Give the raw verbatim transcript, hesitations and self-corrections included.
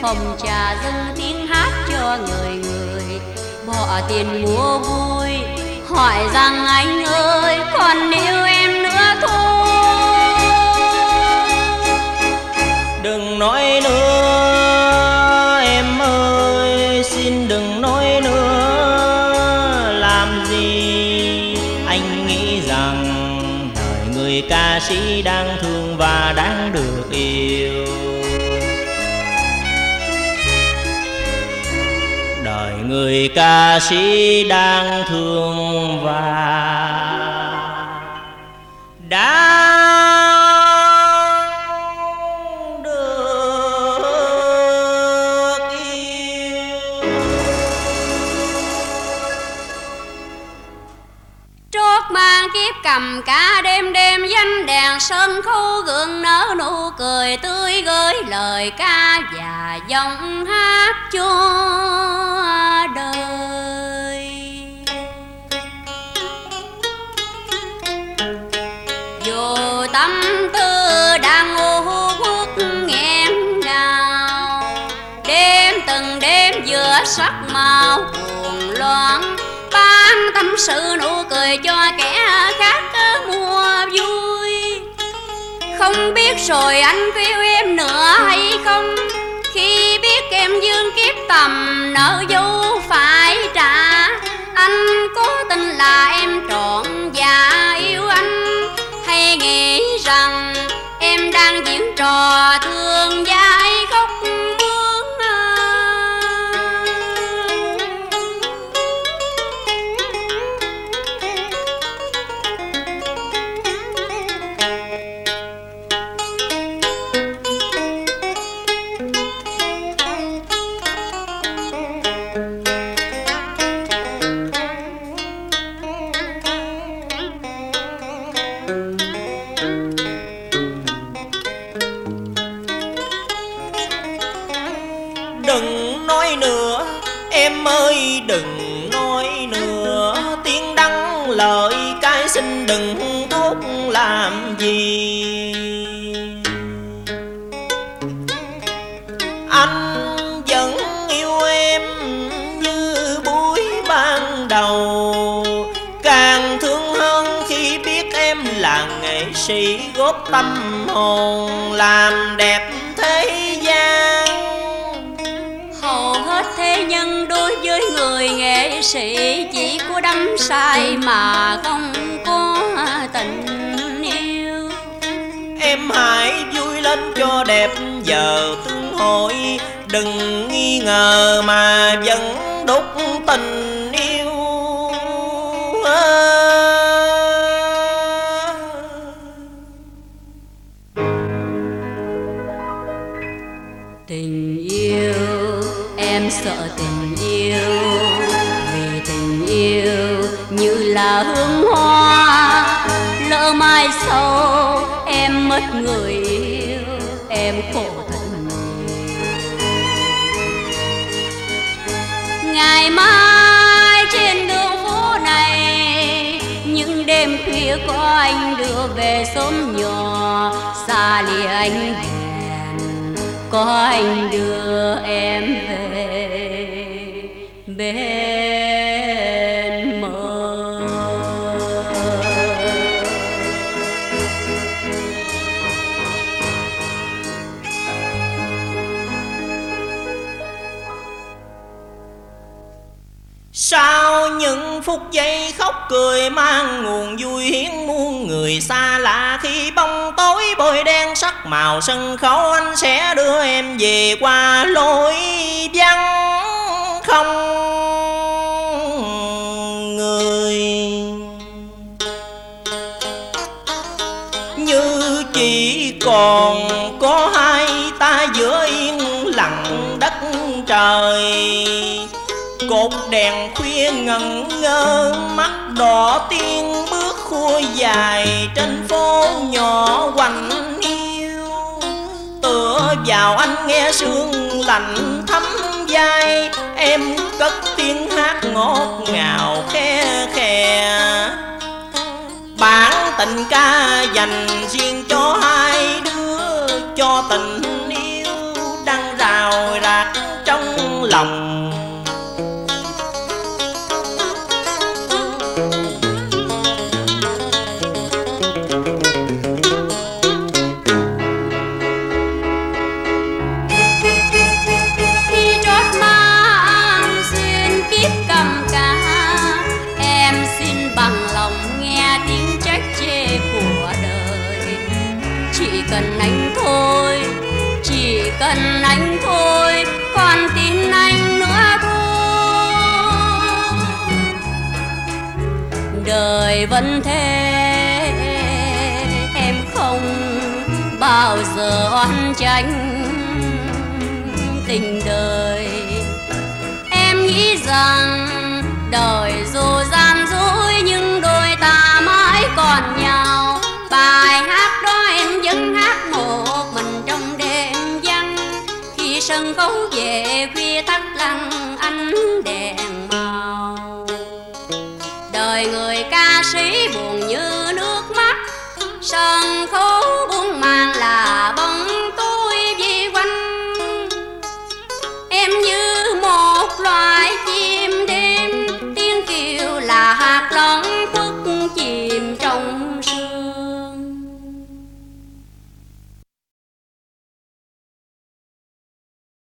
phòng trà dâng tiếng hát cho người người, bỏ tiền mua vui, hỏi rằng anh ơi còn yêu em nữa thôi. Đừng nói nữa em ơi, xin đừng nói nữa. Làm gì anh nghĩ rằng đời người ca sĩ đang thương và đáng được yêu. Đời người ca sĩ đang thương và đáng được yêu. Trót mang kiếp cầm cả đêm đêm danh đèn sân khấu gượng nở nụ cười tươi gửi lời ca và giọng hát cho đời. Dù tâm tư đang u uất nghẹn ngào, đêm từng đêm giữa sắc màu cuồng loạn, ban tâm sự nụ cười cho kẻ khác mua vui. Không biết rồi anh có yêu em nữa hay không, khi biết em dương kiếp tầm nợ dấu phải trả. Anh cố tin là em trọn và yêu anh, hay nghĩ rằng em đang diễn trò thương vai khóc bướm. Đừng nói nữa em ơi, đừng nói nữa. Tiếng đắng lời cái xin đừng thốt làm gì. Anh vẫn yêu em như buổi ban đầu, càng thương hơn khi biết em là nghệ sĩ góp tâm hồn làm đẹp thế gian. Hầu hết thế nhân đối với người nghệ sĩ chỉ có đắm say mà không có tình yêu. Em hãy vui lên cho đẹp giờ tương hội, đừng nghi ngờ mà vẫn đúc tình yêu. Tình yêu, em sợ tình yêu, vì tình yêu như là hương hoa. Lỡ mai sau em mất người yêu, em khổ thật nhiều. Ngày mai trên đường phố này, những đêm khuya có anh đưa về xóm nhỏ, xa lìa ánh đèn có anh đưa em về bên mơ. Sau những phút giây khóc cười mang nguồn vui hiến muôn người xa lạ, khi bóng tối bôi đen sắc màu sân khấu, anh sẽ đưa em về qua lối vắng không người. Như chỉ còn có hai ta giữa yên lặng đất trời, cột đèn khuya ngẩn ngơ, mắt đỏ tiên bước khua dài trên phố nhỏ quạnh hiu. Tựa vào anh nghe sương lạnh thấm vai, em cất tiếng hát ngọt ngào khe khè. Bản tình ca dành riêng cho hai đứa, cho tình yêu đang rào rạc cần anh thôi, chỉ cần anh thôi, còn tin anh nữa thôi. Đời vẫn thế, em không bao giờ oán tránh tình đời. Em nghĩ rằng đời dù gian dối nhưng đôi ta mãi còn nhau. Bài hát đó em vẫn hát một mình trong đêm vắng, khi sân khấu về khuya tắt lặng ánh đèn màu. Đời người ca sĩ buồn như nước mắt, sân khấu